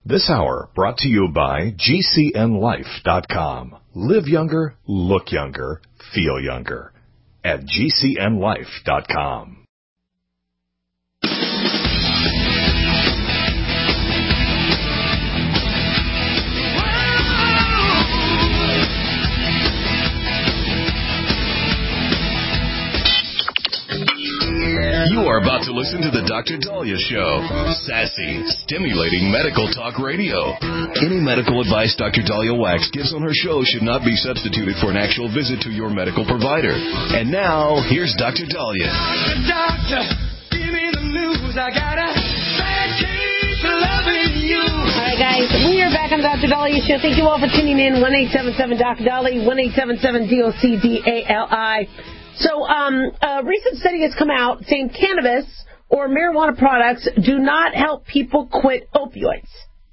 This hour brought to you by GCNLife.com. Live younger, look younger, feel younger at GCNLife.com. You are about to listen to the Dr. Daliah Show. Sassy, stimulating medical talk radio. Any medical advice Dr. Daliah Wax gives on her show should not be substituted for an actual visit to your medical provider. And now, here's Dr. Daliah. Doctor, give me the news. I got a bad case of loving you. All right, guys, we are back on the Dr. Daliah Show. Thank you all for tuning in. 1-877-Dr. Daliah, 1-877-DOCDALI. So a recent study has come out saying cannabis or marijuana products do not help people quit opioids.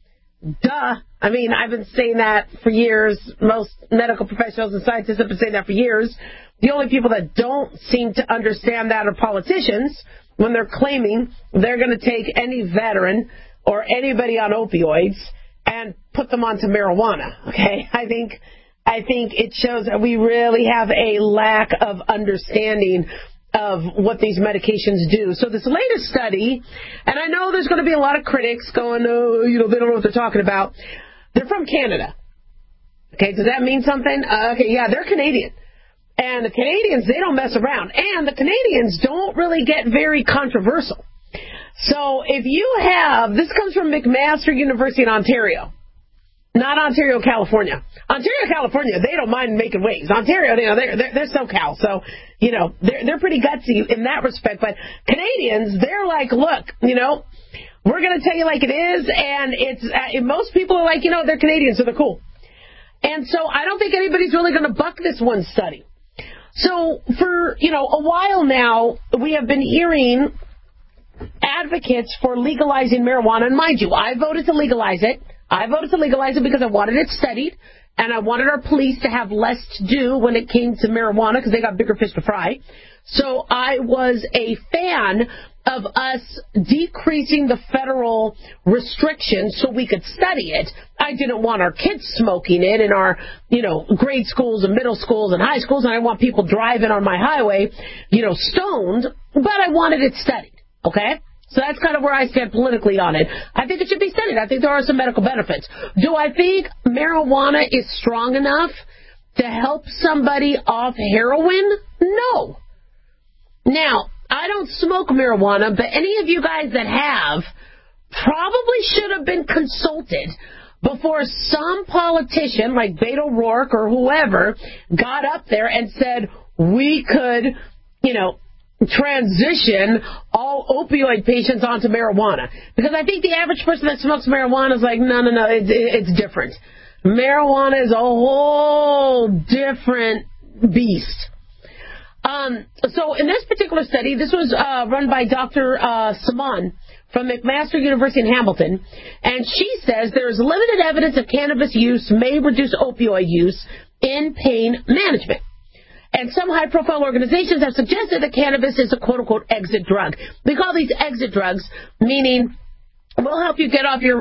Duh. I mean, I've been saying that for years. Most medical professionals and scientists have been saying that for years. The only people that don't seem to understand that are politicians when they're claiming they're going to take any veteran or anybody on opioids and put them onto marijuana. Okay? I think it shows that we really have a lack of understanding of what these medications do. So this latest study, and I know there's going to be a lot of critics going, oh, they don't know what they're talking about. They're from Canada. Okay, does that mean something? Okay, yeah, they're Canadian. And the Canadians, they don't mess around. And the Canadians don't really get very controversial. So if you have, this comes from McMaster University in Ontario. Not Ontario, California. Ontario, California, they don't mind making waves. Ontario, they're SoCal, so, they're pretty gutsy in that respect. But Canadians, they're like, look, we're going to tell you like it is, and most people are like, they're Canadians, so they're cool. And so I don't think anybody's really going to buck this one study. So for, a while now, we have been hearing advocates for legalizing marijuana, and mind you, I voted to legalize it. I voted to legalize it because I wanted it studied, and I wanted our police to have less to do when it came to marijuana because they got bigger fish to fry. So I was a fan of us decreasing the federal restrictions so we could study it. I didn't want our kids smoking it in our, grade schools and middle schools and high schools, and I didn't want people driving on my highway, stoned, but I wanted it studied, okay? So that's kind of where I stand politically on it. I think it should be studied. I think there are some medical benefits. Do I think marijuana is strong enough to help somebody off heroin? No. Now, I don't smoke marijuana, but any of you guys that have probably should have been consulted before some politician like Beto O'Rourke or whoever got up there and said we could, transition all opioid patients onto marijuana. Because I think the average person that smokes marijuana is like, no, it's different. Marijuana is a whole different beast. So in this particular study, this was run by Dr. Saman from McMaster University in Hamilton, and she says there is limited evidence that cannabis use may reduce opioid use in pain management. And some high-profile organizations have suggested that cannabis is a quote-unquote exit drug. We call these exit drugs, meaning we'll help you get off your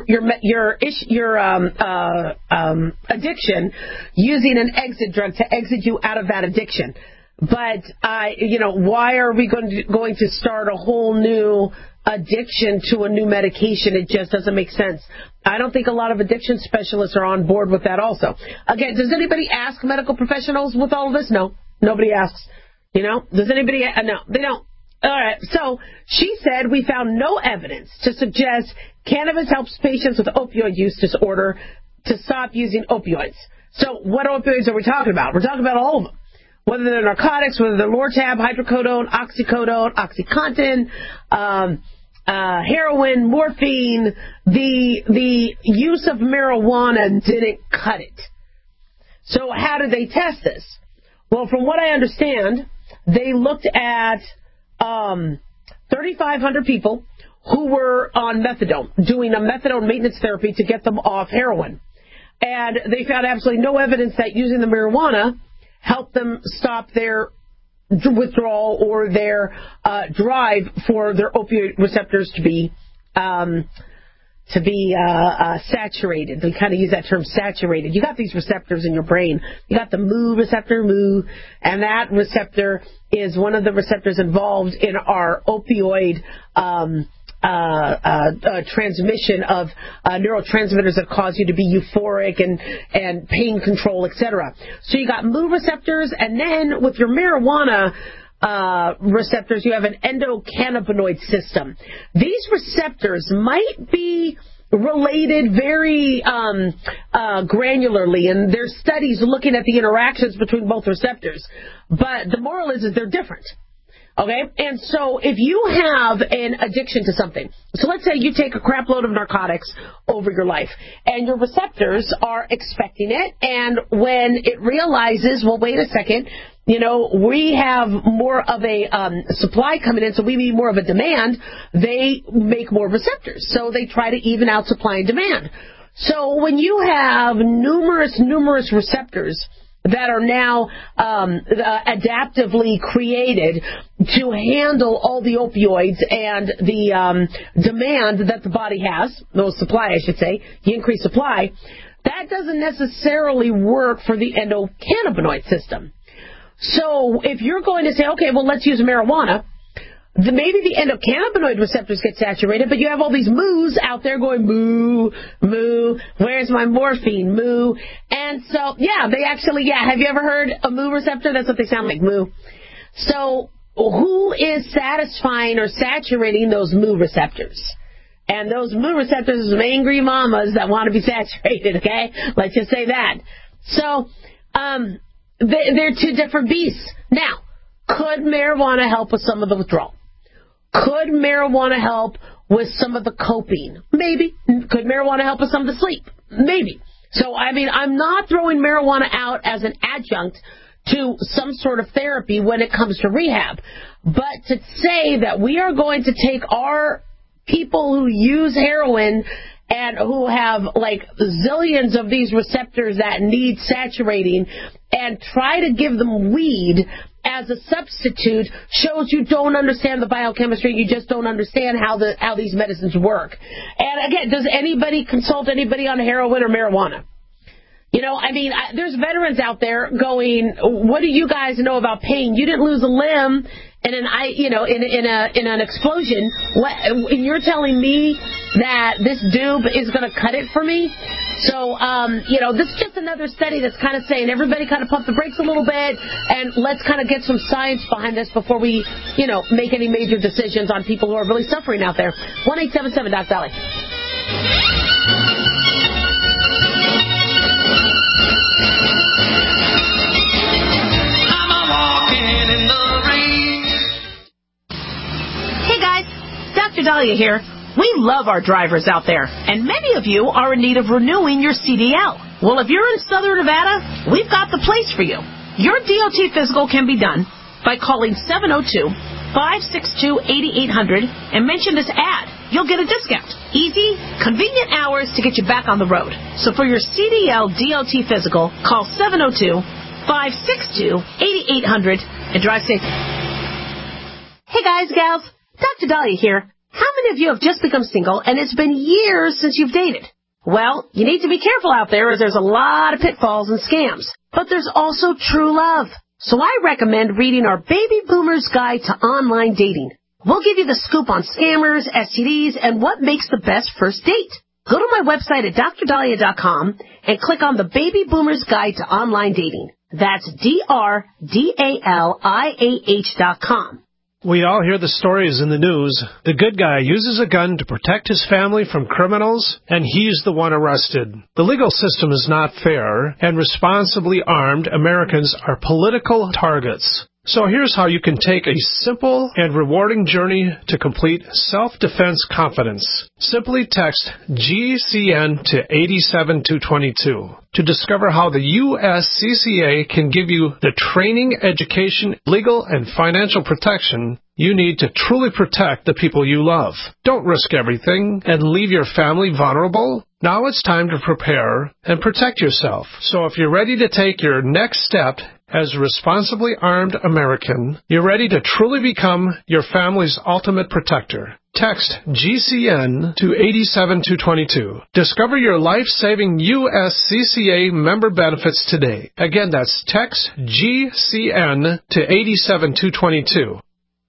addiction using an exit drug to exit you out of that addiction. But why are we going to start a whole new addiction to a new medication? It just doesn't make sense. I don't think a lot of addiction specialists are on board with that also. Again, does anybody ask medical professionals with all of this? No. Nobody asks. Does anybody? No, they don't. All right. So she said we found no evidence to suggest cannabis helps patients with opioid use disorder to stop using opioids. So what opioids are we talking about? We're talking about all of them. Whether they're narcotics, whether they're Lortab, hydrocodone, oxycodone, OxyContin, heroin, morphine, the use of marijuana didn't cut it. So how did they test this? Well, from what I understand, they looked at 3,500 people who were on methadone, doing a methadone maintenance therapy to get them off heroin. And they found absolutely no evidence that using the marijuana helped them stop their withdrawal or their drive for their opioid receptors to be to be saturated. They kind of use that term, saturated. You got these receptors in your brain. You got the mu receptor, and that receptor is one of the receptors involved in our opioid transmission of neurotransmitters that cause you to be euphoric and pain control, etc. So you got mu receptors, and then with your marijuana receptors, you have an endocannabinoid system. These receptors might be related very granularly, and there's studies looking at the interactions between both receptors. But the moral is they're different. Okay? And so if you have an addiction to something, so let's say you take a crap load of narcotics over your life, and your receptors are expecting it, and when it realizes, well, wait a second, we have more of a supply coming in, so we need more of a demand, they make more receptors. So they try to even out supply and demand. So when you have numerous receptors that are now adaptively created to handle all the opioids and the demand that the body has, no supply, I should say, you increase supply, that doesn't necessarily work for the endocannabinoid system. So if you're going to say, okay, well, let's use marijuana, maybe the endocannabinoid receptors get saturated, but you have all these moos out there going, moo, moo, where's my morphine, moo? And so, they actually, have you ever heard a moo receptor? That's what they sound like, moo. So who is satisfying or saturating those moo receptors? And those moo receptors are some angry mamas that want to be saturated, okay? Let's just say that. So, they're two different beasts. Now, could marijuana help with some of the withdrawal? Could marijuana help with some of the coping? Maybe. Could marijuana help with some of the sleep? Maybe. So, I'm not throwing marijuana out as an adjunct to some sort of therapy when it comes to rehab. But to say that we are going to take our people who use heroin and who have like zillions of these receptors that need saturating and try to give them weed as a substitute shows you don't understand the biochemistry. You just don't understand how these medicines work. And again, does anybody consult anybody on heroin or marijuana? There's veterans out there going, what do you guys know about pain? You didn't lose a limb in an explosion. You're telling me that this doob is going to cut it for me? So, this is just another study that's kind of saying everybody kind of pump the brakes a little bit and let's kind of get some science behind this before we, make any major decisions on people who are really suffering out there. 1-877-DOC-VALLEY. Hey guys, Dr. Dahlia here. We love our drivers out there, and many of you are in need of renewing your CDL. Well, if you're in Southern Nevada, we've got the place for you. Your DOT physical can be done by calling 702-562-8800 and mention this ad. You'll get a discount. Easy, convenient hours to get you back on the road. So for your CDL DOT physical, call 702-562-8800 and drive safe. Hey guys, gals, Dr. Dahlia here. How many of you have just become single and it's been years since you've dated? Well, you need to be careful out there as there's a lot of pitfalls and scams. But there's also true love. So I recommend reading our Baby Boomer's Guide to Online Dating. We'll give you the scoop on scammers, STDs, and what makes the best first date. Go to my website at drdahlia.com and click on the Baby Boomer's Guide to Online Dating. That's DRDALIAH.com. We all hear the stories in the news. The good guy uses a gun to protect his family from criminals, and he's the one arrested. The legal system is not fair, and responsibly armed Americans are political targets. So here's how you can take a simple and rewarding journey to complete self-defense confidence. Simply text GCN to 87222 to discover how the USCCA can give you the training, education, legal, and financial protection you need to truly protect the people you love. Don't risk everything and leave your family vulnerable. Now it's time to prepare and protect yourself. So if you're ready to take your next step as a responsibly armed American, you're ready to truly become your family's ultimate protector. Text GCN to 87222. Discover your life-saving USCCA member benefits today. Again, that's text GCN to 87222.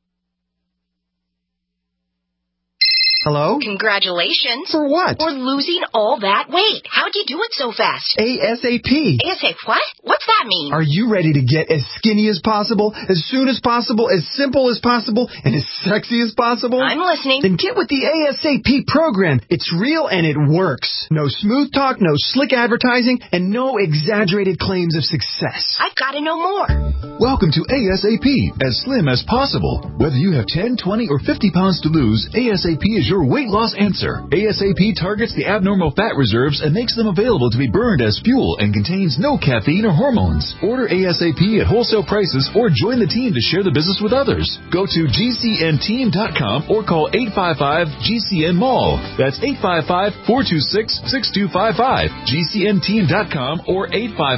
Hello? Congratulations. For what? For losing all that weight. How'd you do it so fast? ASAP. ASAP what? What's that mean? Are you ready to get as skinny as possible, as soon as possible, as simple as possible, and as sexy as possible? I'm listening. Then get with the ASAP program. It's real and it works. No smooth talk, no slick advertising, and no exaggerated claims of success. I've got to know more. Welcome to ASAP, as slim as possible. Whether you have 10, 20, or 50 pounds to lose, ASAP is your weight loss answer. ASAP targets the abnormal fat reserves and makes them available to be burned as fuel and contains no caffeine or hormones. Order ASAP at wholesale prices or join the team to share the business with others. Go to GCNteam.com or call 855-GCN-MALL. That's 855-426-6255. GCNteam.com or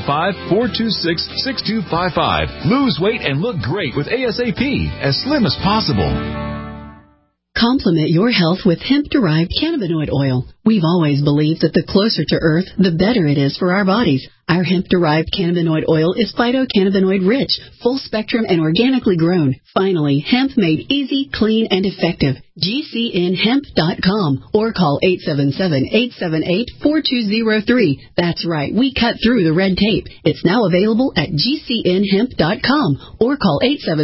855-426-6255. Lose weight and look great with ASAP, as slim as possible. Complement your health with hemp-derived cannabinoid oil. We've always believed that the closer to Earth, the better it is for our bodies. Our hemp-derived cannabinoid oil is phytocannabinoid-rich, full-spectrum, and organically grown. Finally, hemp made easy, clean, and effective. GCNhemp.com or call 877-878-4203. That's right, we cut through the red tape. It's now available at GCNhemp.com or call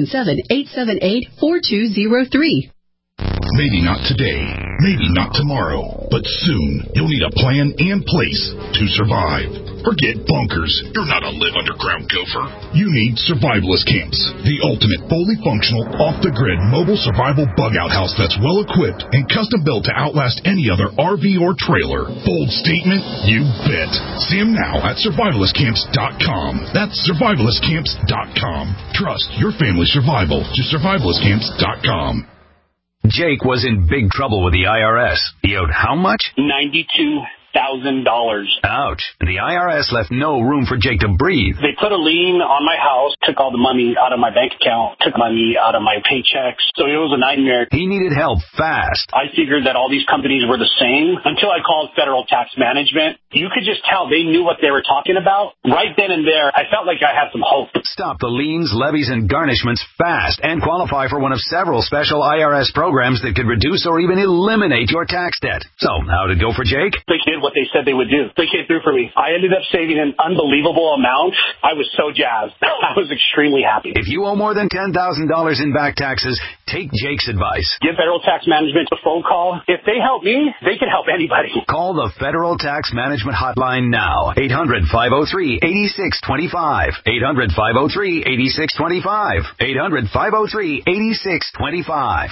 877-878-4203. Maybe not today, maybe not tomorrow, but soon you'll need a plan and place to survive. Forget bunkers. You're not a live underground gopher. You need Survivalist Camps, the ultimate fully functional, off-the-grid mobile survival bug-out house that's well-equipped and custom-built to outlast any other RV or trailer. Bold statement? You bet. See them now at survivalistcamps.com. That's survivalistcamps.com. Trust your family's survival to survivalistcamps.com. Jake was in big trouble with the IRS. He owed how much? $92,000. Ouch. The IRS left no room for Jake to breathe. They put a lien on my house, took all the money out of my bank account, took money out of my paychecks. So it was a nightmare. He needed help fast. I figured that all these companies were the same until I called Federal Tax Management. You could just tell they knew what they were talking about. Right then and there, I felt like I had some hope. Stop the liens, levies, and garnishments fast and qualify for one of several special IRS programs that could reduce or even eliminate your tax debt. So, how'd it go for Jake? They did what they said they would do. They came through for me. I ended up saving an unbelievable amount. I was so jazzed. I was extremely happy. If you owe more than $10,000 in back taxes, take Jake's advice. Give Federal Tax Management a phone call. If they help me, they can help anybody. Call the Federal Tax Management Hotline now. 800-503-8625. 800-503-8625. 800-503-8625.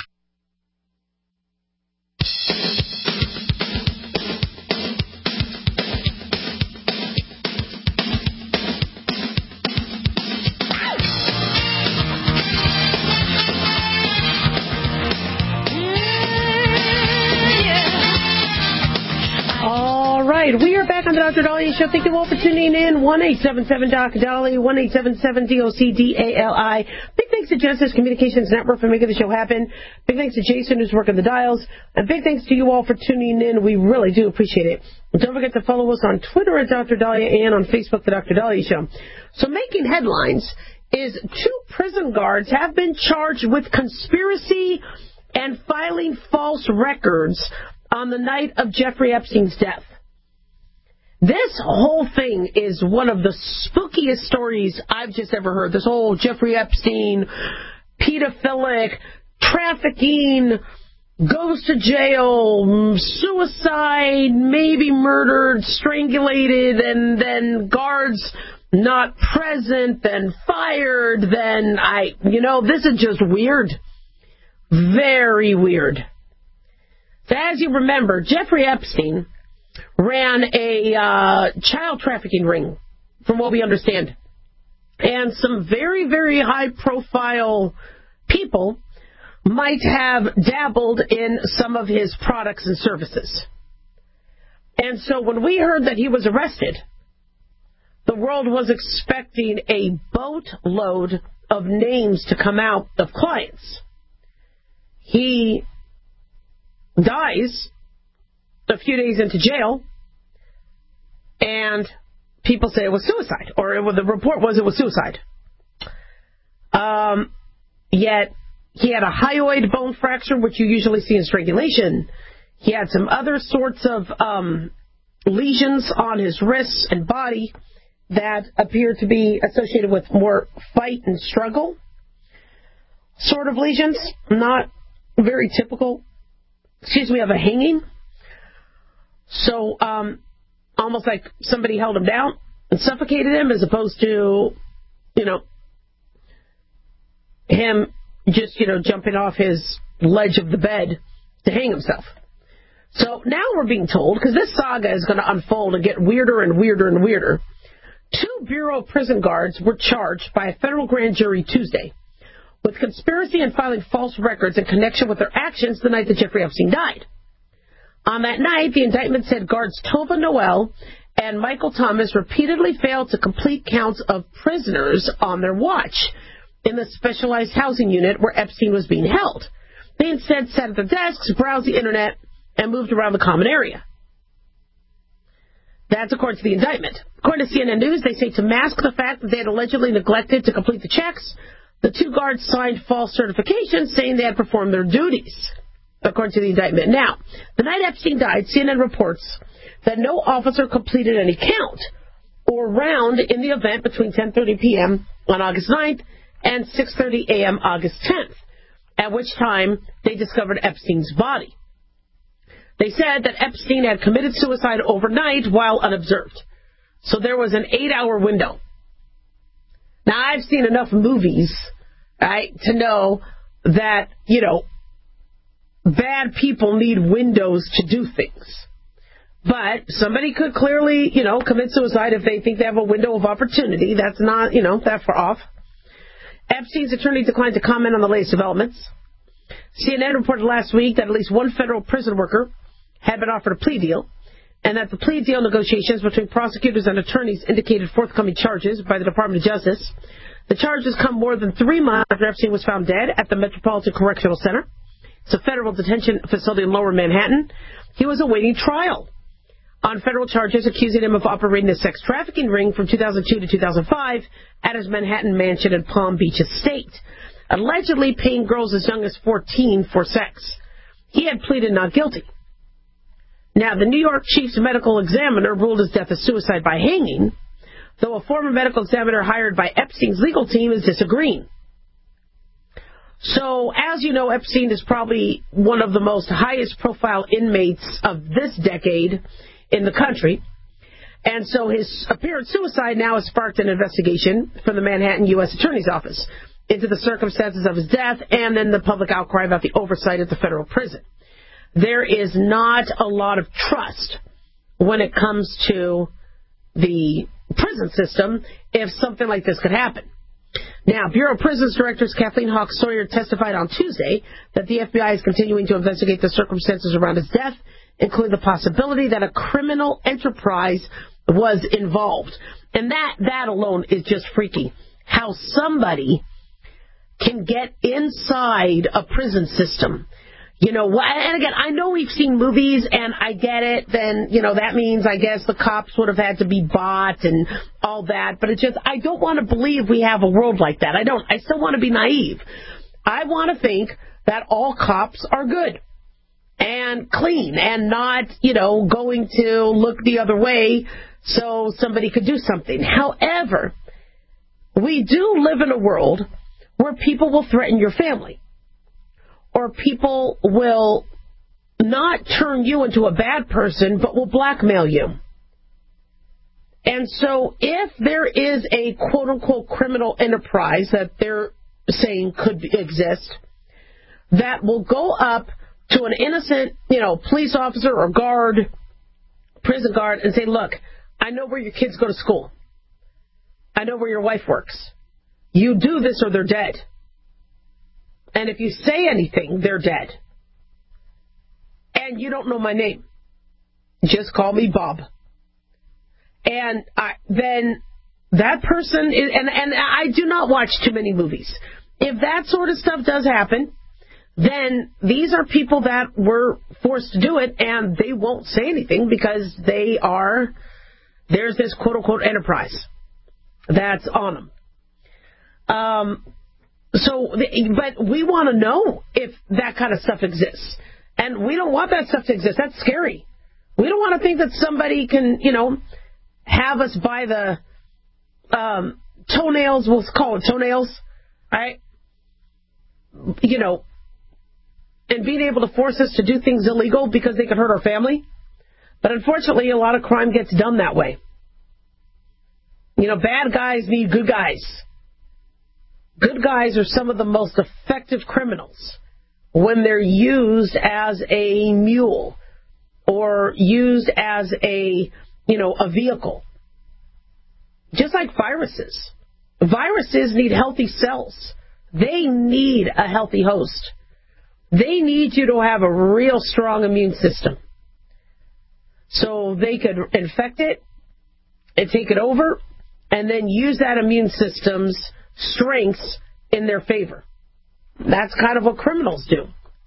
All right, we are back on the Dr. Dahlia Show. Thank you all for tuning in. 1-877-DOC-DALI, 1-877-DOC-DALI. Big thanks to Genesis Communications Network for making the show happen. Big thanks to Jason, who's working the dials. And big thanks to you all for tuning in. We really do appreciate it. And don't forget to follow us on Twitter at Dr. Dahlia and on Facebook, The Dr. Dahlia Show. So making headlines is 2 prison guards have been charged with conspiracy and filing false records on the night of Jeffrey Epstein's death. This whole thing is one of the spookiest stories I've just ever heard. This whole Jeffrey Epstein, pedophilic, trafficking, goes to jail, suicide, maybe murdered, strangulated, and then guards not present, then fired, then this is just weird. Very weird. So as you remember, Jeffrey Epstein ran a child trafficking ring, from what we understand. And some very, very high-profile people might have dabbled in some of his products and services. And so when we heard that he was arrested, the world was expecting a boatload of names to come out of clients. He dies a few days into jail, and people say it was suicide, or the report was it was suicide. Yet he had a hyoid bone fracture, which you usually see in strangulation. He had some other sorts of lesions on his wrists and body that appeared to be associated with more fight and struggle sort of lesions, not very typical, of a hanging. So almost like somebody held him down and suffocated him, as opposed to, him just, jumping off his ledge of the bed to hang himself. So now we're being told, because this saga is going to unfold and get weirder and weirder and weirder, 2 Bureau of Prison guards were charged by a federal grand jury Tuesday with conspiracy and filing false records in connection with their actions the night that Jeffrey Epstein died. On that night, the indictment said guards Tova Noel and Michael Thomas repeatedly failed to complete counts of prisoners on their watch in the specialized housing unit where Epstein was being held. They instead sat at their desks, browsed the internet, and moved around the common area. That's according to the indictment. According to CNN News, they say to mask the fact that they had allegedly neglected to complete the checks, the 2 guards signed false certifications saying they had performed their duties, according to the indictment. Now, the night Epstein died, CNN reports that no officer completed any count or round in the event between 10:30 p.m. on August 9th and 6:30 a.m. August 10th, at which time they discovered Epstein's body. They said that Epstein had committed suicide overnight while unobserved. So there was an 8-hour window. Now, I've seen enough movies, right, to know that, bad people need windows to do things. But somebody could clearly, commit suicide if they think they have a window of opportunity. That's not, that far off. Epstein's attorney declined to comment on the latest developments. CNN reported last week that at least one federal prison worker had been offered a plea deal, and that the plea deal negotiations between prosecutors and attorneys indicated forthcoming charges by the Department of Justice. The charges come more than 3 months after Epstein was found dead at the Metropolitan Correctional Center. It's a federal detention facility in Lower Manhattan. He was awaiting trial on federal charges accusing him of operating a sex trafficking ring from 2002 to 2005 at his Manhattan mansion in Palm Beach Estate, allegedly paying girls as young as 14 for sex. He had pleaded not guilty. Now, the New York Chief's medical examiner ruled his death as suicide by hanging, though a former medical examiner hired by Epstein's legal team is disagreeing. So, as you know, Epstein is probably one of the most highest profile inmates of this decade in the country. And so his apparent suicide now has sparked an investigation from the Manhattan U.S. Attorney's Office into the circumstances of his death and then the public outcry about the oversight at the federal prison. There is not a lot of trust when it comes to the prison system if something like this could happen. Now, Bureau of Prisons Director Kathleen Hawks Sawyer testified on Tuesday that the FBI is continuing to investigate the circumstances around his death, including the possibility that a criminal enterprise was involved. And that alone is just freaky. How somebody can get inside a prison system. And again, I know we've seen movies, and I get it. Then, that means, I guess, the cops would have had to be bought and all that. But I don't want to believe we have a world like that. I still want to be naive. I want to think that all cops are good and clean and not, going to look the other way so somebody could do something. However, we do live in a world where people will threaten your family. Or people will not turn you into a bad person, but will blackmail you. And so if there is a quote-unquote criminal enterprise that they're saying could exist, that will go up to an innocent, police officer or guard, prison guard, and say, look, I know where your kids go to school. I know where your wife works. You do this or they're dead. And if you say anything, they're dead. And you don't know my name. Just call me Bob. And then that person is, and I do not watch too many movies. If that sort of stuff does happen, then these are people that were forced to do it, and they won't say anything because there's this quote-unquote enterprise that's on them. But we want to know if that kind of stuff exists. And we don't want that stuff to exist. That's scary. We don't want to think that somebody can, have us by the toenails, we'll call it toenails, right? And being able to force us to do things illegal because they could hurt our family. But unfortunately, a lot of crime gets done that way. Bad guys need good guys. Good guys are some of the most effective criminals when they're used as a mule or used as a vehicle. Just like viruses. Viruses need healthy cells. They need a healthy host. They need you to have a real strong immune system. So they could infect it and take it over and then use that immune system's strengths in their favor. That's kind of what criminals do.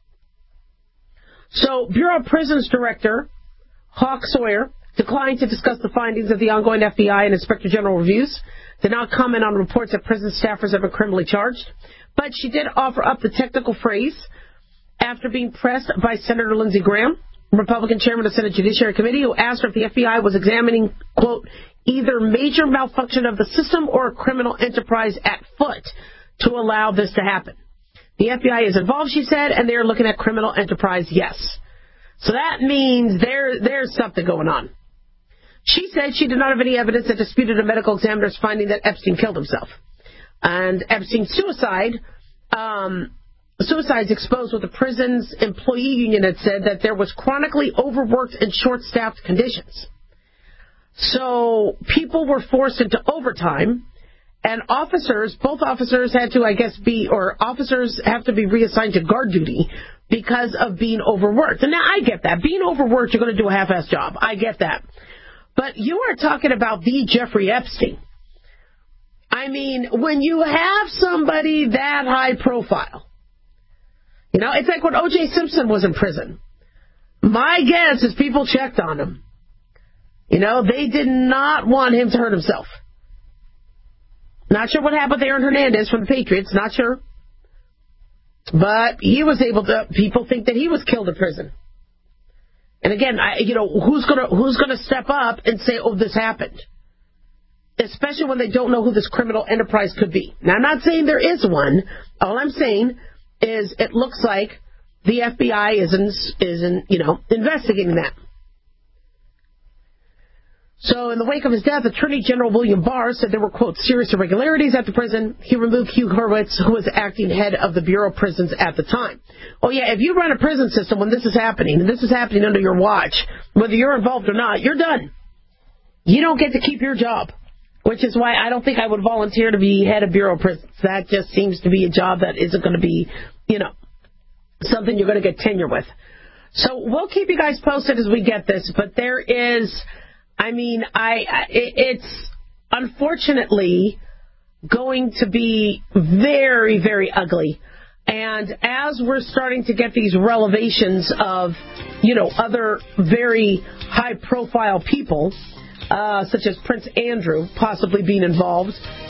So Bureau of Prisons Director Hawk Sawyer declined to discuss the findings of the ongoing FBI and Inspector General reviews, did not comment on reports that prison staffers have been criminally charged, but she did offer up the technical phrase after being pressed by Senator Lindsey Graham, Republican chairman of the Senate Judiciary Committee, who asked her if the FBI was examining, quote, either major malfunction of the system or a criminal enterprise at foot to allow this to happen. The FBI is involved, she said, and they're looking at criminal enterprise, yes. So that means there's something going on. She said she did not have any evidence that disputed a medical examiner's finding that Epstein killed himself. And Epstein's suicides exposed what the prison's employee union had said, that there was chronically overworked and short-staffed conditions. So people were forced into overtime, and both officers had to, officers have to be reassigned to guard duty because of being overworked. And now I get that. Being overworked, you're going to do a half-assed job. I get that. But you are talking about the Jeffrey Epstein. I mean, when you have somebody that high profile, it's like when O.J. Simpson was in prison. My guess is people checked on him. They did not want him to hurt himself. Not sure what happened to Aaron Hernandez from the Patriots. Not sure. But he was able to, people think that he was killed in prison. And again, who's gonna step up and say, oh, this happened? Especially when they don't know who this criminal enterprise could be. Now, I'm not saying there is one. All I'm saying is it looks like the FBI isn't investigating that. So in the wake of his death, Attorney General William Barr said there were, quote, serious irregularities at the prison. He removed Hugh Hurwitz, who was acting head of the Bureau of Prisons at the time. Oh, yeah, if you run a prison system when this is happening, and this is happening under your watch, whether you're involved or not, you're done. You don't get to keep your job, which is why I don't think I would volunteer to be head of Bureau of Prisons. That just seems to be a job that isn't going to be, something you're going to get tenure with. So we'll keep you guys posted as we get this, but there is... it's unfortunately going to be very, very ugly. And as we're starting to get these revelations of, other very high-profile people, such as Prince Andrew possibly being involved,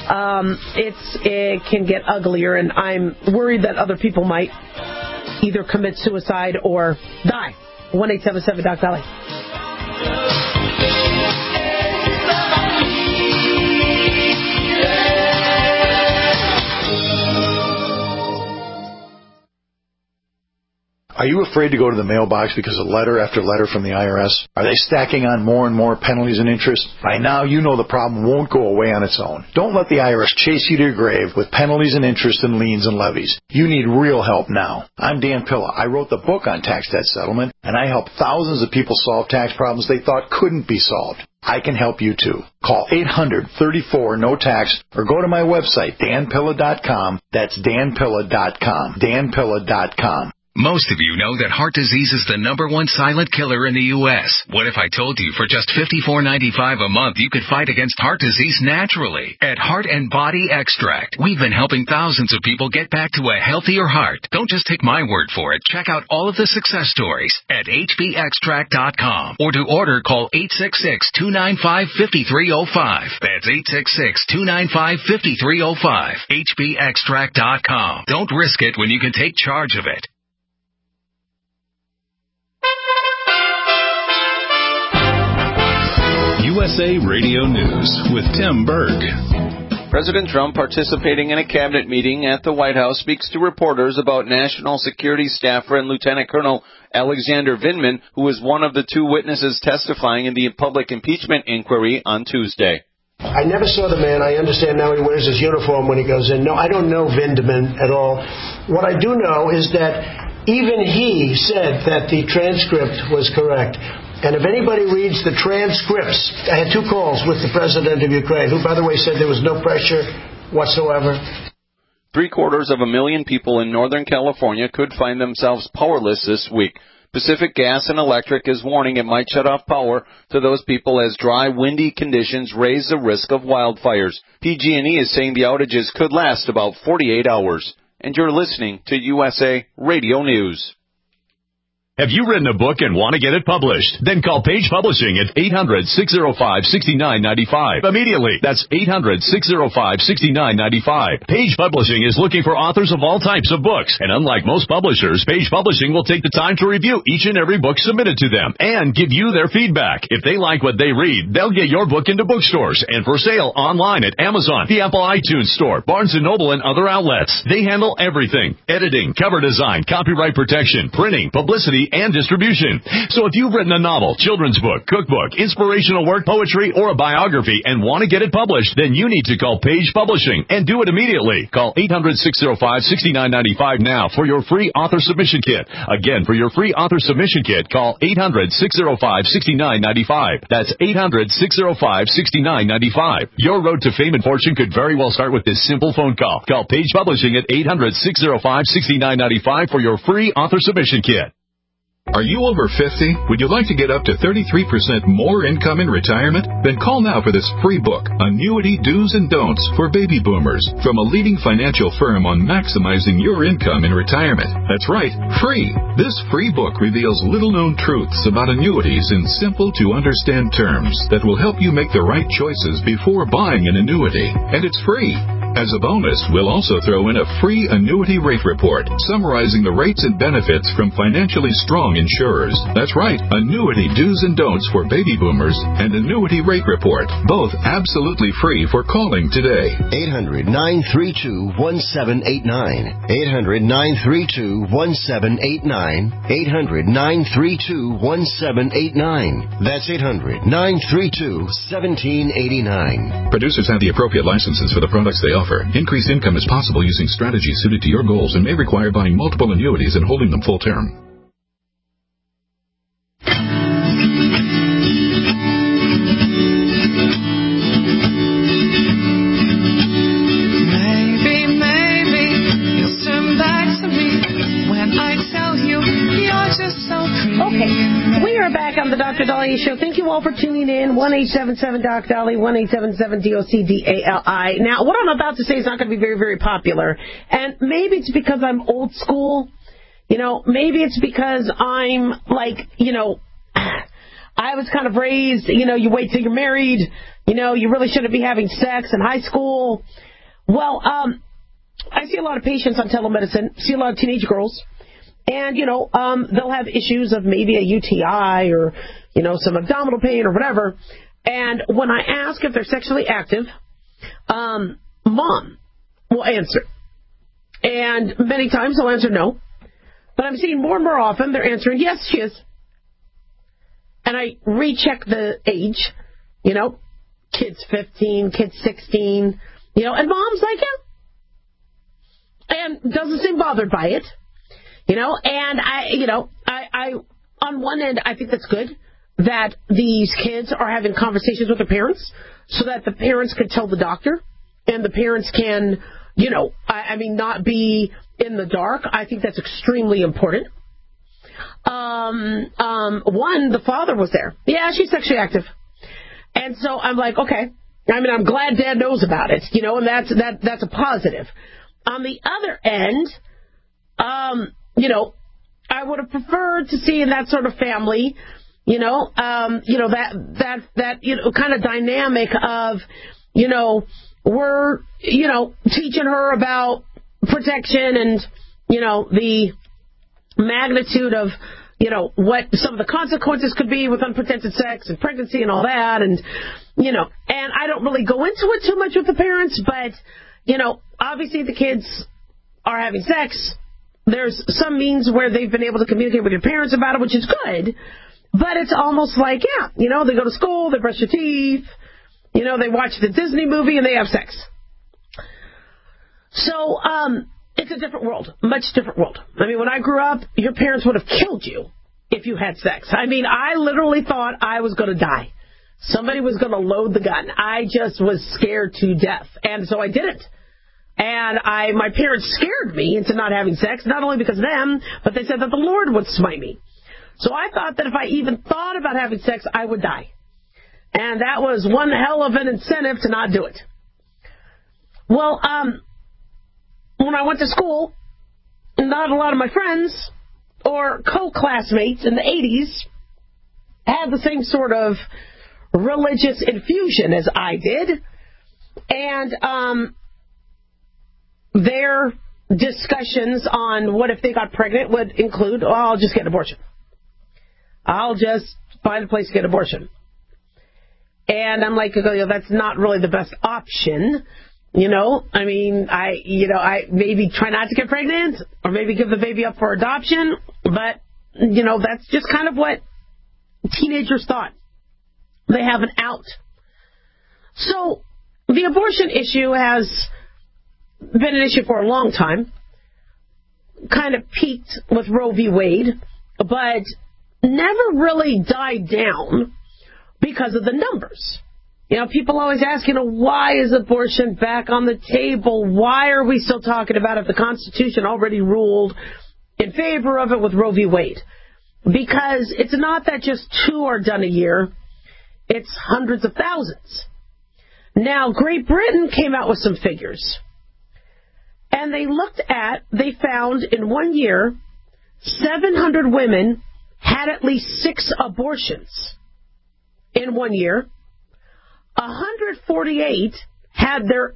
it can get uglier. And I'm worried that other people might either commit suicide or die. 1-877-DOC-DOLLY. Are you afraid to go to the mailbox because of letter after letter from the IRS? Are they stacking on more and more penalties and interest? By now, you know the problem won't go away on its own. Don't let the IRS chase you to your grave with penalties and interest and liens and levies. You need real help now. I'm Dan Pilla. I wrote the book on tax debt settlement, and I help thousands of people solve tax problems they thought couldn't be solved. I can help you too. Call 800-34-NO-TAX or go to my website, danpilla.com. That's danpilla.com. danpilla.com. Most of you know that heart disease is the #1 silent killer in the U.S. What if I told you for just $54.95 a month you could fight against heart disease naturally? At Heart and Body Extract, we've been helping thousands of people get back to a healthier heart. Don't just take my word for it. Check out all of the success stories at hbextract.com. Or to order, call 866-295-5305. That's 866-295-5305. hbextract.com. Don't risk it when you can take charge of it. USA Radio News with Tim Berg. President Trump, participating in a cabinet meeting at the White House, speaks to reporters about National Security Staffer and Lieutenant Colonel Alexander Vindman, who was one of the 2 witnesses testifying in the public impeachment inquiry on Tuesday. I never saw the man. I understand now he wears his uniform when he goes in. No, I don't know Vindman at all. What I do know is that even he said that the transcript was correct. And if anybody reads the transcripts, I had 2 calls with the president of Ukraine, who, by the way, said there was no pressure whatsoever. 750,000 people in Northern California could find themselves powerless this week. Pacific Gas and Electric is warning it might shut off power to those people as dry, windy conditions raise the risk of wildfires. PG&E is saying the outages could last about 48 hours. And you're listening to USA Radio News. Have you written a book and want to get it published? Then call Page Publishing at 800-605-6995. Immediately. That's 800-605-6995. Page Publishing is looking for authors of all types of books. And unlike most publishers, Page Publishing will take the time to review each and every book submitted to them and give you their feedback. If they like what they read, they'll get your book into bookstores and for sale online at Amazon, the Apple iTunes Store, Barnes & Noble, and other outlets. They handle everything: editing, cover design, copyright protection, printing, publicity, and distribution. So if you've written a novel, children's book, cookbook, inspirational work, poetry, or a biography and want to get it published, then you need to call Page Publishing and do it immediately. Call 800-605-6995 now for your free author submission kit. Again, for your free author submission kit, call 800-605-6995. That's 800-605-6995. Your road to fame and fortune could very well start with this simple phone call. Call Page Publishing at 800-605-6995 for your free author submission kit. Are you over 50? Would you like to get up to 33% more income in retirement? Then call now for this free book, Annuity Do's and Don'ts for Baby Boomers, from a leading financial firm on maximizing your income in retirement. That's right, free. This free book reveals little-known truths about annuities in simple-to-understand terms that will help you make the right choices before buying an annuity. And it's free. As a bonus, we'll also throw in a free annuity rate report summarizing the rates and benefits from financially strong insurers. That's right, Annuity Do's and Don'ts for Baby Boomers and Annuity Rate Report, both absolutely free for calling today. 800-932-1789. 800-932-1789. 800-932-1789. That's 800-932-1789. Producers have the appropriate licenses for the products they offer. Increased income is possible using strategies suited to your goals and may require buying multiple annuities and holding them full term. Okay, we are back on the Dr. Daliah Show. Thank you all for tuning in. 1-877-DOC-DALI, 1-877-DOC-DALI. Now, what I'm about to say is not going to be very, very popular. And maybe it's because I'm old school. You know, maybe it's because I'm like, you know, I was kind of raised, you know, you wait till you're married. You know, you really shouldn't be having sex in high school. Well, I see a lot of patients on telemedicine, see a lot of teenage girls. And, you know, they'll have issues of maybe a UTI or, you know, some abdominal pain or whatever. And when I ask if they're sexually active, mom will answer. And many times they'll answer no. But I'm seeing more and more often they're answering yes, she is. And I recheck the age, you know, kid's 15, kid's 16, you know, and mom's like, yeah. And doesn't seem bothered by it. You know, and I on one end, I think that's good that these kids are having conversations with their parents so that the parents can tell the doctor and the parents can, not be in the dark. I think that's extremely important. One, the father was there. Yeah, she's sexually active. And so I'm like, okay. I'm glad Dad knows about it, and that's a positive. On the other end, I would have preferred to see in that sort of family, that kind of dynamic of, we're, teaching her about protection and, the magnitude of, what some of the consequences could be with unprotected sex and pregnancy and all that. And, and I don't really go into it too much with the parents, but, obviously the kids are having sex. There's some means where they've been able to communicate with your parents about it, which is good. But it's almost like, they go to school, they brush their teeth, they watch the Disney movie, and they have sex. So, it's a different world, much different world. When I grew up, your parents would have killed you if you had sex. I literally thought I was going to die. Somebody was going to load the gun. I just was scared to death. And so I didn't. And my parents scared me into not having sex, not only because of them, but they said that the Lord would smite me. So I thought that if I even thought about having sex, I would die. And that was one hell of an incentive to not do it. Well, when I went to school, not a lot of my friends or co-classmates in the 80s had the same sort of religious infusion as I did. And their discussions on what if they got pregnant would include, I'll just get an abortion. I'll just find a place to get an abortion. And I'm like, that's not really the best option. I maybe try not to get pregnant or maybe give the baby up for adoption. But, that's just kind of what teenagers thought. They have an out. So the abortion issue has been an issue for a long time. Kind of peaked with Roe v. Wade, but never really died down because of the numbers. People always ask, why is abortion back on the table? Why are we still talking about it if the Constitution already ruled in favor of it with Roe v. Wade? Because it's not that just 2 are done a year. It's hundreds of thousands. Now, Great Britain came out with some figures. And they found in 1 year, 700 women had at least 6 abortions in 1 year. 148 had their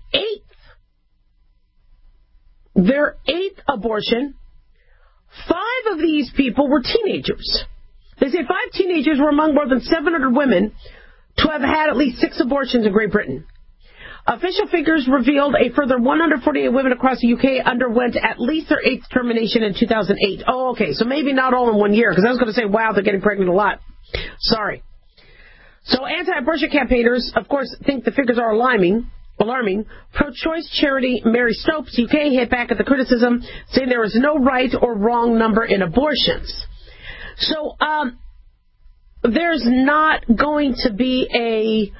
eighth abortion. 5 of these people were teenagers. They say 5 teenagers were among more than 700 women to have had at least 6 abortions in Great Britain. Official figures revealed a further 148 women across the UK underwent at least their 8th termination in 2008. Oh, okay, so maybe not all in 1 year, because I was going to say, wow, they're getting pregnant a lot. Sorry. So anti-abortion campaigners, of course, think the figures are alarming. Pro-choice charity Mary Stopes UK hit back at the criticism, saying there is no right or wrong number in abortions. So there's not going to be a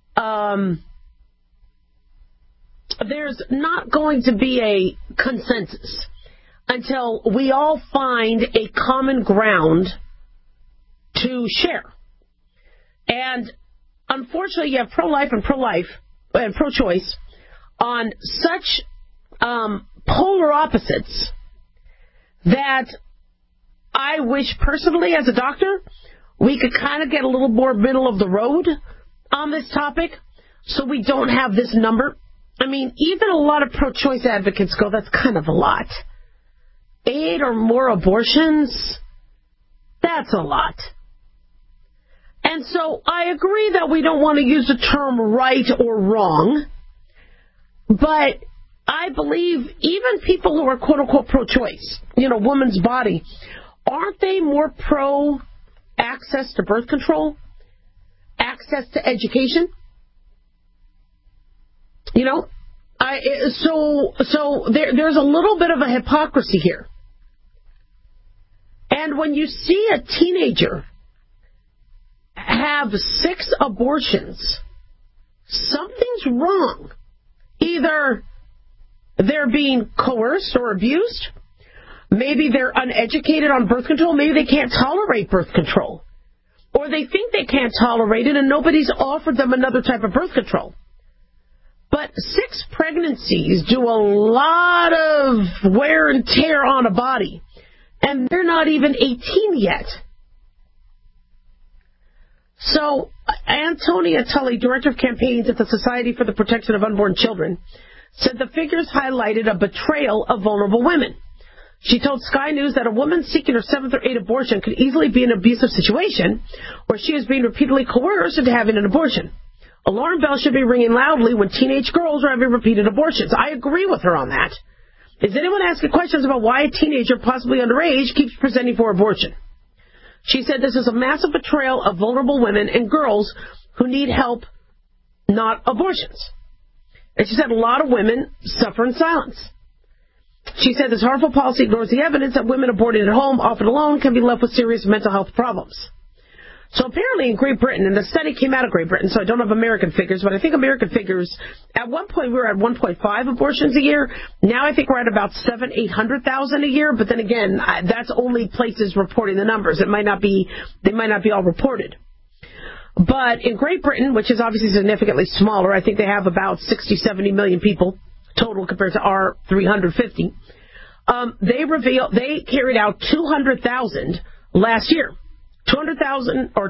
consensus until we all find a common ground to share. And unfortunately, you have pro-life and pro-choice on such polar opposites that I wish personally as a doctor we could kind of get a little more middle of the road on this topic so we don't have this number. Even a lot of pro-choice advocates go, that's kind of a lot. 8 or more abortions, that's a lot. And so I agree that we don't want to use the term right or wrong, but I believe even people who are quote-unquote pro-choice, woman's body, aren't they more pro-access to birth control, access to education? There's a little bit of a hypocrisy here. And when you see a teenager have 6 abortions, something's wrong. Either they're being coerced or abused. Maybe they're uneducated on birth control. Maybe they can't tolerate birth control. Or they think they can't tolerate it and nobody's offered them another type of birth control. But 6 pregnancies do a lot of wear and tear on a body. And they're not even 18 yet. So, Antonia Tully, Director of Campaigns at the Society for the Protection of Unborn Children, said the figures highlighted a betrayal of vulnerable women. She told Sky News that a woman seeking her 7th or 8th abortion could easily be in an abusive situation where she is being repeatedly coerced into having an abortion. Alarm bells should be ringing loudly when teenage girls are having repeated abortions. I agree with her on that. Is anyone asking questions about why a teenager, possibly underage, keeps presenting for abortion? She said this is a massive betrayal of vulnerable women and girls who need help, not abortions. And she said a lot of women suffer in silence. She said this harmful policy ignores the evidence that women aborted at home, often alone, can be left with serious mental health problems. So apparently in Great Britain, and the study came out of Great Britain, so I don't have American figures, but I think American figures, at one point we were at 1.5 abortions a year. Now I think we're at about 800,000 a year, but then again, that's only places reporting the numbers. They might not be all reported. But in Great Britain, which is obviously significantly smaller, I think they have about 60, 70 million people total compared to our 350. They carried out 200,000 last year. 200,000 or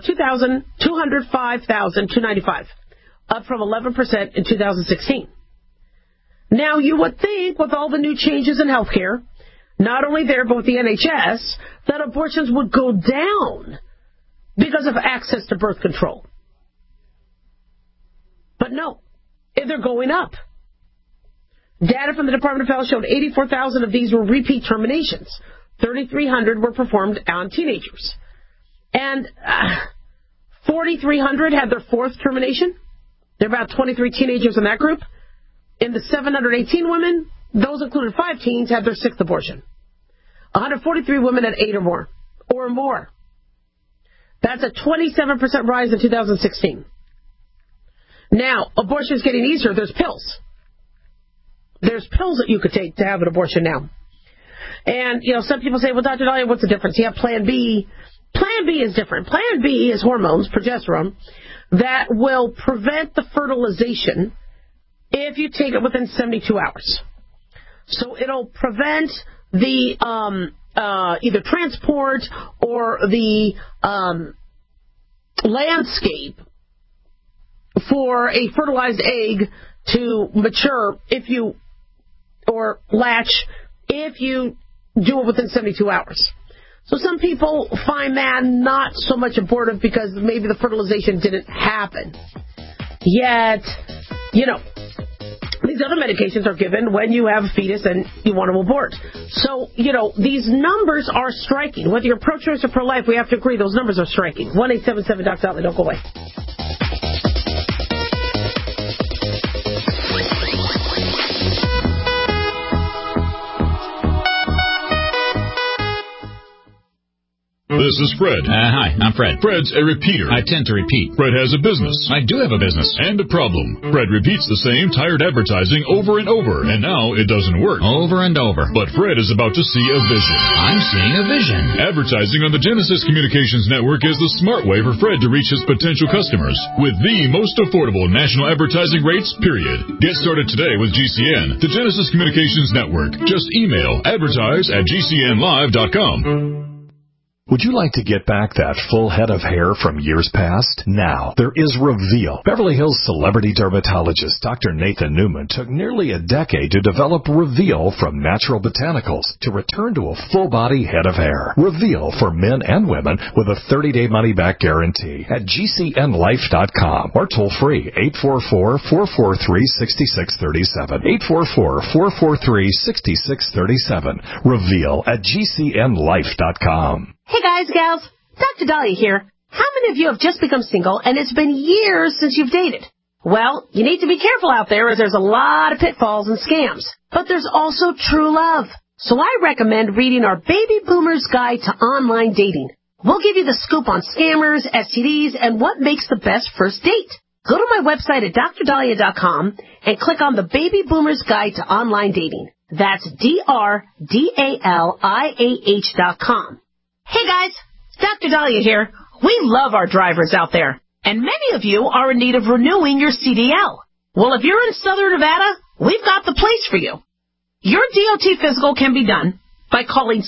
205,295, up from 11% in 2016. Now, you would think with all the new changes in healthcare, not only there but with the NHS, that abortions would go down because of access to birth control. But no, they're going up. Data from the Department of Health showed 84,000 of these were repeat terminations. 3,300 were performed on teenagers. And 4,300 had their 4th termination. There are about 23 teenagers in that group. In the 718 women, those included 5 teens, had their 6th abortion. 143 women had 8 or more. That's a 27% rise in 2016. Now, abortion is getting easier. There's pills. There's pills that you could take to have an abortion now. And, some people say, well, Dr. Dahlia, what's the difference? You have Plan B. Plan B is different. Plan B is hormones, progesterone, that will prevent the fertilization if you take it within 72 hours. So it'll prevent the either transport or the landscape for a fertilized egg to mature or latch if you do it within 72 hours. So some people find that not so much abortive because maybe the fertilization didn't happen. Yet, these other medications are given when you have a fetus and you want to abort. So, these numbers are striking. Whether you're pro-choice or pro-life, we have to agree those numbers are striking. 1-877-DOC-DOTLY. Don't go away. This is Fred. Hi, I'm Fred. Fred's a repeater. I tend to repeat. Fred has a business. I do have a business. And a problem. Fred repeats the same tired advertising over and over, and now it doesn't work. Over and over. But Fred is about to see a vision. I'm seeing a vision. Advertising on the Genesis Communications Network is the smart way for Fred to reach his potential customers with the most affordable national advertising rates, period. Get started today with GCN, the Genesis Communications Network. Just email advertise@gcnlive.com. Would you like to get back that full head of hair from years past? Now, there is Reveal. Beverly Hills celebrity dermatologist Dr. Nathan Newman took nearly a decade to develop Reveal from natural botanicals to return to a full-body head of hair. Reveal for men and women with a 30-day money-back guarantee at GCNlife.com or toll-free 844-443-6637. 844-443-6637. Reveal at GCNlife.com. Hey guys, gals, Dr. Dahlia here. How many of you have just become single and it's been years since you've dated? Well, you need to be careful out there as there's a lot of pitfalls and scams. But there's also true love. So I recommend reading our Baby Boomer's Guide to Online Dating. We'll give you the scoop on scammers, STDs, and what makes the best first date. Go to my website at drdahlia.com and click on the Baby Boomer's Guide to Online Dating. That's DRDALIAH.com. Hey guys, Dr. Dahlia here. We love our drivers out there, and many of you are in need of renewing your CDL. Well, if you're in Southern Nevada, we've got the place for you. Your DOT physical can be done by calling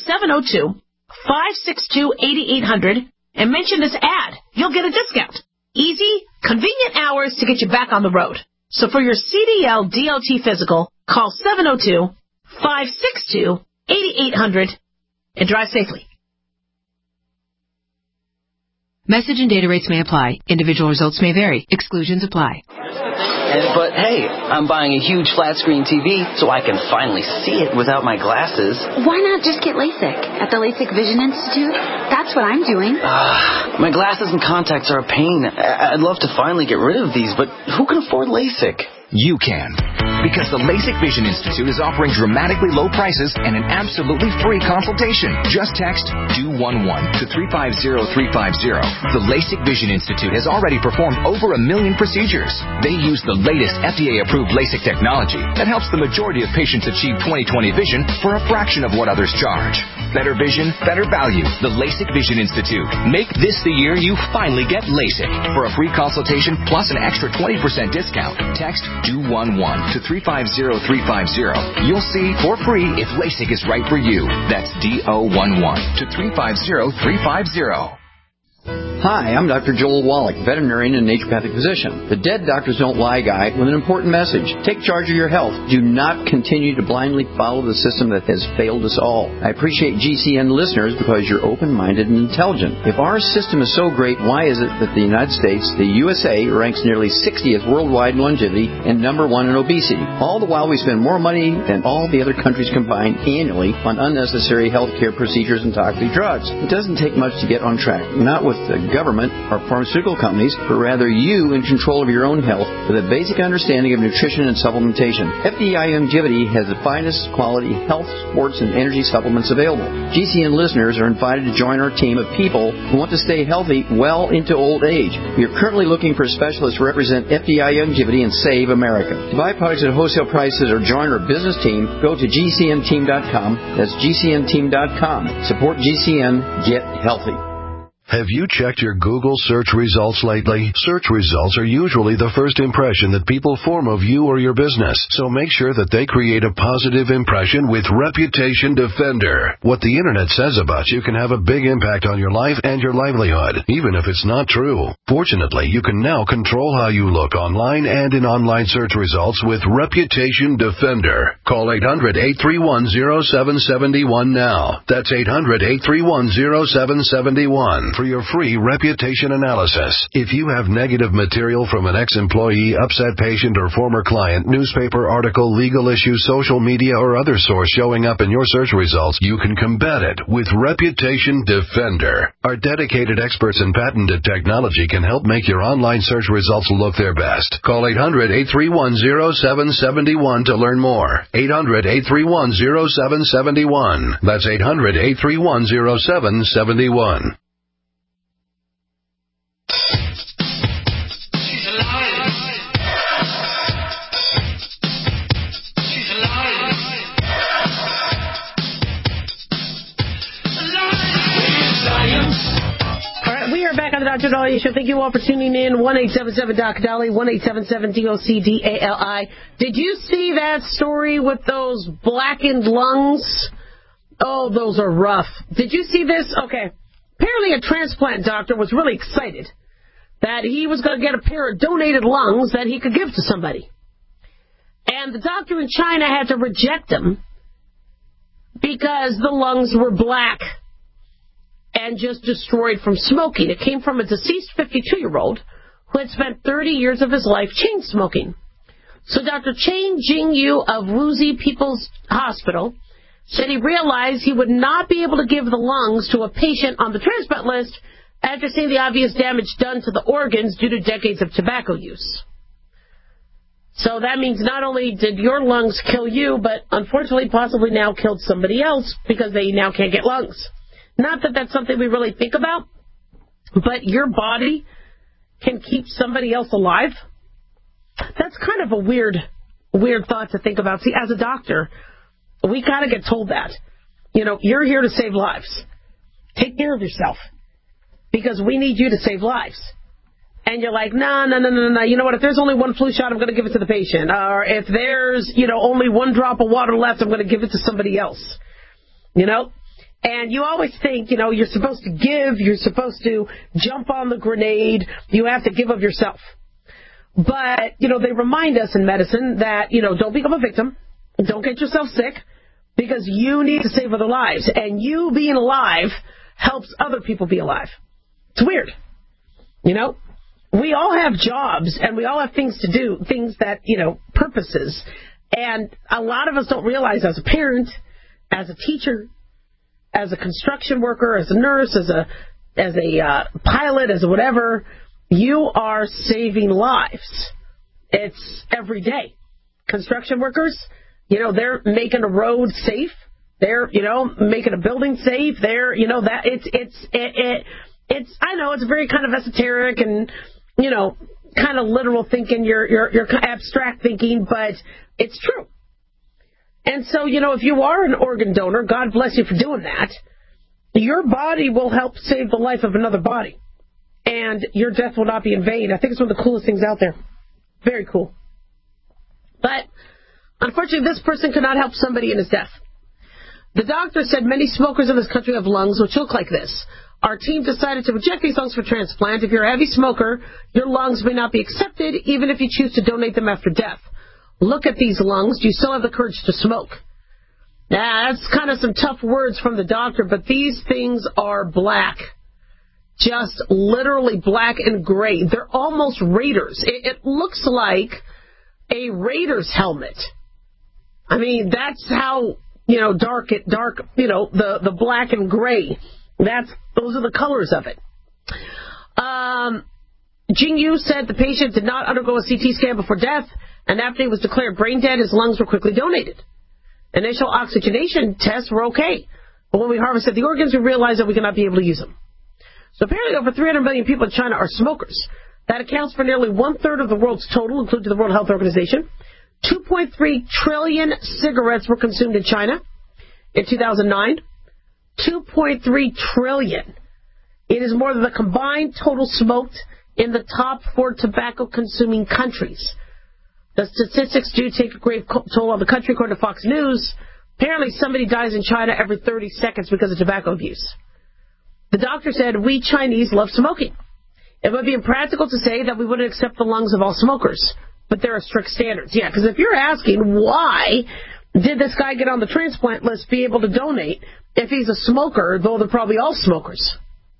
702-562-8800 and mention this ad. You'll get a discount. Easy, convenient hours to get you back on the road. So for your CDL DOT physical, call 702-562-8800 and drive safely. Message and data rates may apply. Individual results may vary. Exclusions apply. But hey, I'm buying a huge flat screen TV so I can finally see it without my glasses. Why not just get LASIK at the LASIK Vision Institute? That's what I'm doing. My glasses and contacts are a pain. I'd love to finally get rid of these, but who can afford LASIK? You can. Because the LASIK Vision Institute is offering dramatically low prices and an absolutely free consultation. Just text DO11 to 350350. The LASIK Vision Institute has already performed over 1 million procedures. They use the latest FDA-approved LASIK technology that helps the majority of patients achieve 20/20 vision for a fraction of what others charge. Better vision, better value. The LASIK Vision Institute. Make this the year you finally get LASIK. For a free consultation plus an extra 20% discount, text DO11 to 350350. You'll see for free if LASIK is right for you. That's DO11 to 350350. Hi, I'm Dr. Joel Wallach, veterinarian and naturopathic physician. The Dead Doctors Don't Lie guy with an important message. Take charge of your health. Do not continue to blindly follow the system that has failed us all. I appreciate GCN listeners because you're open-minded and intelligent. If our system is so great, why is it that the United States, the USA, ranks nearly 60th worldwide in longevity and number 1 in obesity? All the while we spend more money than all the other countries combined annually on unnecessary health care procedures and toxic drugs. It doesn't take much to get on track. Not with the government or pharmaceutical companies, but rather you in control of your own health with a basic understanding of nutrition and supplementation. FDI Longevity has the finest quality health, sports, and energy supplements available. GCN listeners are invited to join our team of people who want to stay healthy well into old age. We are currently looking for specialists to represent FDI Longevity and Save America. To buy products at wholesale prices or join our business team, go to GCNteam.com. That's GCNteam.com. Support GCN. Get healthy. Have you checked your Google search results lately? Search results are usually the first impression that people form of you or your business, so make sure that they create a positive impression with Reputation Defender. What the internet says about you can have a big impact on your life and your livelihood, even if it's not true. Fortunately, you can now control how you look online and in online search results with Reputation Defender. Call 800-831-0771 now. That's 800-831-0771. For your free reputation analysis. If you have negative material from an ex-employee, upset patient, or former client, newspaper article, legal issue, social media, or other source showing up in your search results, you can combat it with Reputation Defender. Our dedicated experts in patented technology can help make your online search results look their best. Call 800-831-0771 to learn more. 800-831-0771. That's 800-831-0771. On the Dr. Dahlia Show. Thank you all for tuning in. 1-877-DOC-DALI, 1-877-DOC-DALI. Did you see that story with those blackened lungs? Oh, those are rough. Did you see this? Okay. Apparently a transplant doctor was really excited that he was going to get a pair of donated lungs that he could give to somebody. And the doctor in China had to reject them because the lungs were black and just destroyed from smoking. It came from a deceased 52-year-old who had spent 30 years of his life chain smoking. So Dr. Chen Jingyu of Wuxi People's Hospital said he realized he would not be able to give the lungs to a patient on the transplant list after seeing the obvious damage done to the organs due to decades of tobacco use. So that means not only did your lungs kill you, but unfortunately possibly now killed somebody else because they now can't get lungs. Not that that's something we really think about, but your body can keep somebody else alive? That's kind of a weird thought to think about. See, as a doctor, we got to get told that. You're here to save lives. Take care of yourself because we need you to save lives. And you're like, no. You know what? If there's only one flu shot, I'm going to give it to the patient. Or if there's, only one drop of water left, I'm going to give it to somebody else. And you always think, you're supposed to give, you're supposed to jump on the grenade, you have to give of yourself. But, they remind us in medicine that, don't become a victim, don't get yourself sick, because you need to save other lives. And you being alive helps other people be alive. It's weird. We all have jobs and we all have things to do, things that, purposes. And a lot of us don't realize as a parent, as a teacher, as a construction worker, as a nurse, as a pilot, as a whatever, you are saving lives. It's every day. Construction workers, they're making a road safe. They're, making a building safe. They're, that it's, I know it's very kind of esoteric and, kind of literal thinking, you're abstract thinking, but it's true. And so, if you are an organ donor, God bless you for doing that, your body will help save the life of another body. And your death will not be in vain. I think it's one of the coolest things out there. Very cool. But, unfortunately, this person could not help somebody in his death. The doctor said many smokers in this country have lungs which look like this. Our team decided to reject these lungs for transplant. If you're a heavy smoker, your lungs may not be accepted, even if you choose to donate them after death. Look at these lungs. Do you still have the courage to smoke? Now, that's kind of some tough words from the doctor, but these things are black. Just literally black and gray. They're almost Raiders. It looks like a Raiders helmet. I mean, that's how, dark, the black and gray. Those are the colors of it. Jing Yu said the patient did not undergo a CT scan before death, and after he was declared brain dead, his lungs were quickly donated. Initial oxygenation tests were okay, but when we harvested the organs, we realized that we could not be able to use them. So apparently over 300 million people in China are smokers. That accounts for nearly one-third of the world's total, including the World Health Organization. 2.3 trillion cigarettes were consumed in China in 2009. 2.3 trillion. It is more than the combined total smoked in the top 4 tobacco-consuming countries. The statistics do take a grave toll on the country, according to Fox News. Apparently somebody dies in China every 30 seconds because of tobacco abuse. The doctor said, we Chinese love smoking. It would be impractical to say that we wouldn't accept the lungs of all smokers, but there are strict standards. Yeah, because if you're asking why did this guy get on the transplant list, be able to donate, if he's a smoker, though they're probably all smokers.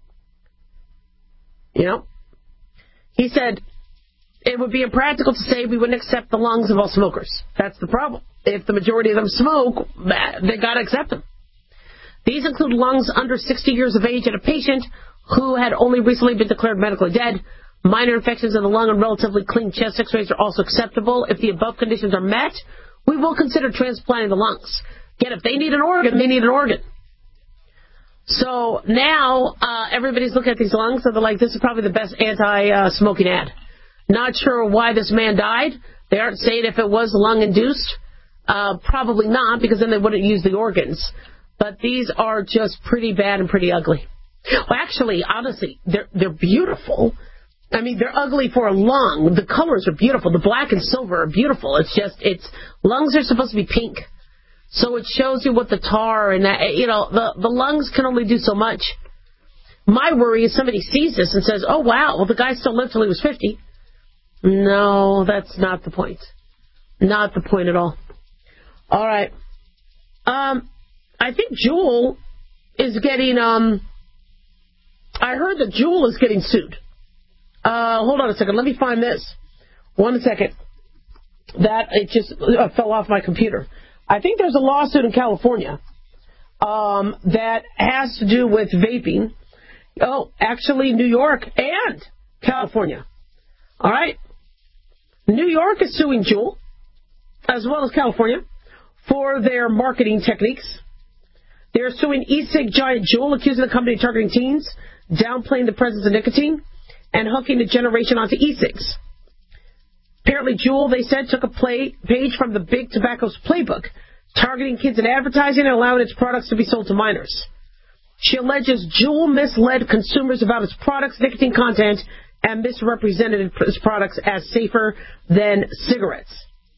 He said, it would be impractical to say we wouldn't accept the lungs of all smokers. That's the problem. If the majority of them smoke, they got to accept them. These include lungs under 60 years of age in a patient who had only recently been declared medically dead. Minor infections in the lung and relatively clean chest x-rays are also acceptable. If the above conditions are met, we will consider transplanting the lungs. Again, if they need an organ, they need an organ. So now everybody's looking at these lungs and they're like, this is probably the best anti-smoking ad. Not sure why this man died. They aren't saying if it was lung-induced. Probably not, because then they wouldn't use the organs. But these are just pretty bad and pretty ugly. Well, actually, honestly, they're beautiful. I mean, they're ugly for a lung. The colors are beautiful. The black and silver are beautiful. Lungs are supposed to be pink. So it shows you what the tar and that, the lungs can only do so much. My worry is somebody sees this and says, oh, wow, well, the guy still lived till he was 50. No, that's not the point. Not the point at all. All right. I think Juul is getting, I heard that Juul is getting sued. Hold on a second. Let me find this. 1 second. It just fell off my computer. I think there's a lawsuit in California that has to do with vaping. Oh, actually, New York and California. All right. New York is suing Juul, as well as California, for their marketing techniques. They're suing e-cig giant Juul, accusing the company of targeting teens, downplaying the presence of nicotine, and hooking a generation onto e-cigs. Apparently, Juul, they said, took a page from the Big Tobacco's playbook, targeting kids in advertising and allowing its products to be sold to minors. She alleges Juul misled consumers about its products' nicotine content and misrepresented its products as safer than cigarettes.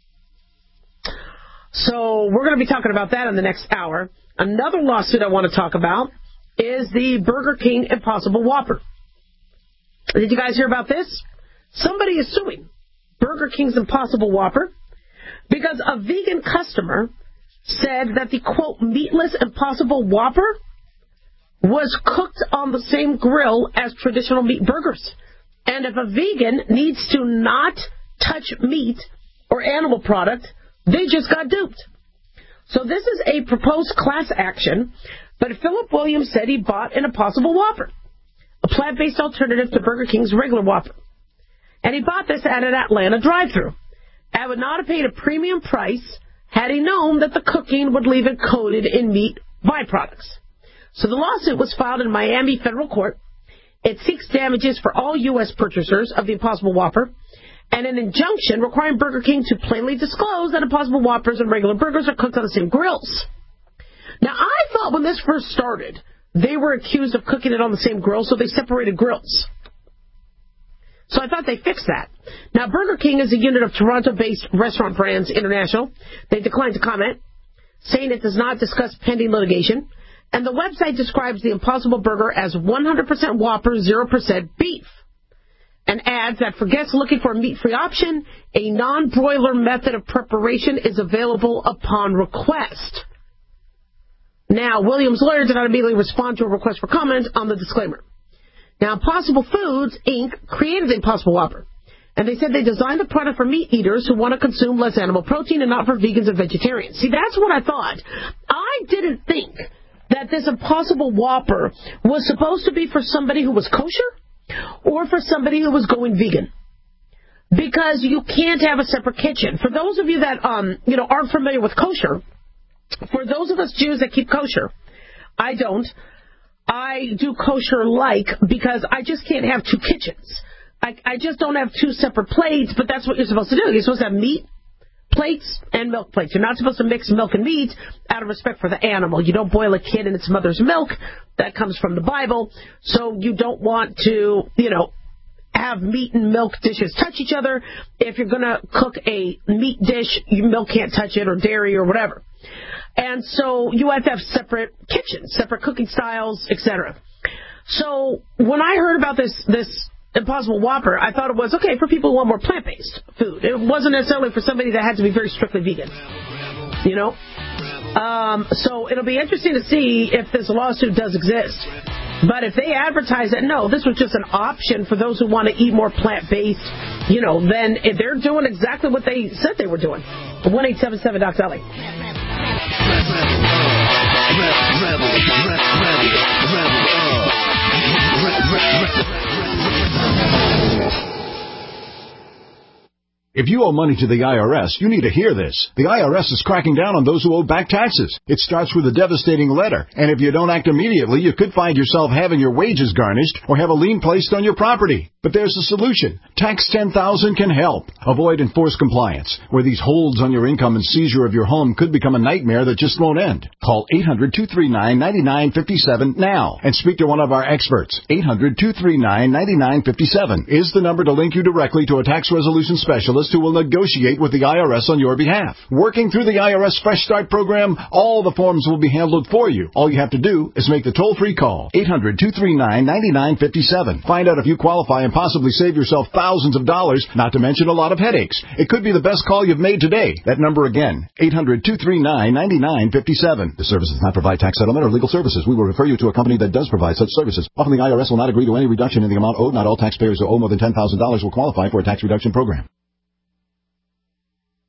So we're going to be talking about that in the next hour. Another lawsuit I want to talk about is the Burger King Impossible Whopper. Did you guys hear about this? Somebody is suing Burger King's Impossible Whopper because a vegan customer said that the, quote, meatless Impossible Whopper was cooked on the same grill as traditional meat burgers. And if a vegan needs to not touch meat or animal product, they just got duped. So this is a proposed class action, but Philip Williams said he bought an Impossible Whopper, a plant-based alternative to Burger King's regular Whopper. And he bought this at an Atlanta drive-thru. And would not have paid a premium price had he known that the cooking would leave it coated in meat byproducts. So the lawsuit was filed in Miami federal court. It seeks damages for all U.S. purchasers of the Impossible Whopper and an injunction requiring Burger King to plainly disclose that Impossible Whoppers and regular burgers are cooked on the same grills. Now, I thought when this first started, they were accused of cooking it on the same grill, so they separated grills. So I thought they fixed that. Now, Burger King is a unit of Toronto-based Restaurant Brands International. They declined to comment, saying it does not discuss pending litigation. And the website describes the Impossible Burger as 100% Whopper, 0% beef. And adds that for guests looking for a meat-free option, a non-broiler method of preparation is available upon request. Now, Williams' lawyer did not immediately respond to a request for comment on the disclaimer. Now, Impossible Foods, Inc. created the Impossible Whopper. And they said they designed the product for meat eaters who want to consume less animal protein and not for vegans and vegetarians. See, that's what I thought. I didn't think that this Impossible Whopper was supposed to be for somebody who was kosher or for somebody who was going vegan. Because you can't have a separate kitchen. For those of you that aren't familiar with kosher, for those of us Jews that keep kosher, I don't. I do kosher-like because I just can't have two kitchens. I just don't have two separate plates, but that's what you're supposed to do. You're supposed to have meat plates and milk plates. You're not supposed to mix milk and meat out of respect for the animal. You don't boil a kid in its mother's milk. That comes from the Bible. So you don't want to, have meat and milk dishes touch each other. If you're going to cook a meat dish, your milk can't touch it, or dairy or whatever. And so you have to have separate kitchens, separate cooking styles, etc. So when I heard about this Impossible Whopper, I thought it was okay for people who want more plant-based food. It wasn't necessarily for somebody that had to be very strictly vegan. So it'll be interesting to see if this lawsuit does exist. But if they advertise that, no, this was just an option for those who want to eat more plant-based, then they're doing exactly what they said they were doing. 1-877-DOC-LA. If you owe money to the IRS, you need to hear this. The IRS is cracking down on those who owe back taxes. It starts with a devastating letter, and if you don't act immediately, you could find yourself having your wages garnished or have a lien placed on your property. But there's a solution. Tax 10,000 can help. Avoid enforced compliance, where these holds on your income and seizure of your home could become a nightmare that just won't end. Call 800-239-9957 now and speak to one of our experts. 800-239-9957 is the number to link you directly to a tax resolution specialist who will negotiate with the IRS on your behalf. Working through the IRS Fresh Start program, all the forms will be handled for you. All you have to do is make the toll-free call. 800-239-9957. Find out if you qualify and possibly save yourself thousands of dollars, not to mention a lot of headaches. It could be the best call you've made today. That number again, 800-239-9957. The service does not provide tax settlement or legal services. We will refer you to a company that does provide such services. Often the IRS will not agree to any reduction in the amount owed. Not all taxpayers who owe more than $10,000 will qualify for a tax reduction program.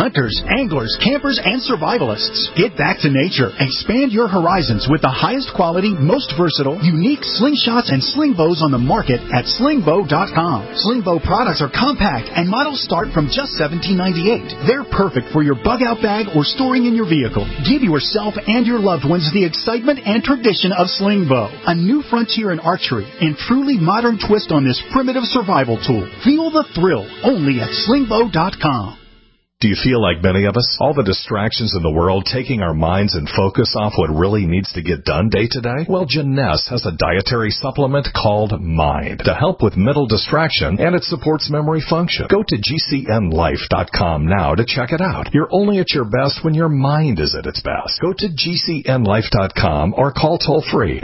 hunters, anglers, campers, and survivalists. Get back to nature. Expand your horizons with the highest quality, most versatile, unique slingshots and sling bows on the market at slingbow.com. Sling bow products are compact and models start from just $17.98. They're perfect for your bug-out bag or storing in your vehicle. Give yourself and your loved ones the excitement and tradition of sling bow. A new frontier in archery and truly modern twist on this primitive survival tool. Feel the thrill only at slingbow.com. Do you feel like many of us? All the distractions in the world taking our minds and focus off what really needs to get done day to day? Well, Jeunesse has a dietary supplement called Mind to help with mental distraction, and it supports memory function. Go to GCNlife.com now to check it out. You're only at your best when your mind is at its best. Go to GCNlife.com or call toll-free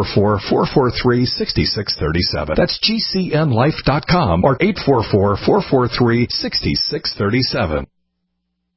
844-443-6637. That's GCNlife.com or 844-443-6637.